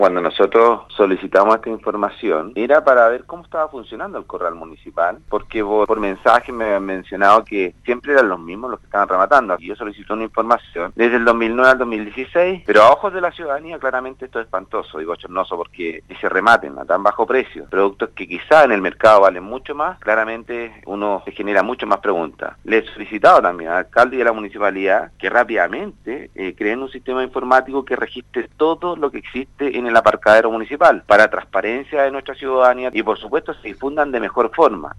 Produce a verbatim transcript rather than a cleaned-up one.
Cuando nosotros solicitamos esta información, era para ver cómo estaba funcionando el corral municipal, porque por, por mensaje me habían mencionado que siempre eran los mismos los que estaban rematando. Y yo solicité una información desde el dos mil nueve al dos mil dieciséis, pero a ojos de la ciudadanía claramente esto es espantoso y bochornoso, porque si se rematen a tan bajo precio, productos que quizá en el mercado valen mucho más, claramente uno se genera mucho más preguntas. Le he solicitado también al alcalde y a la municipalidad que rápidamente eh, creen un sistema informático que registre todo lo que existe en el aparcadero municipal para transparencia de nuestra ciudadanía y por supuesto se difundan de mejor forma.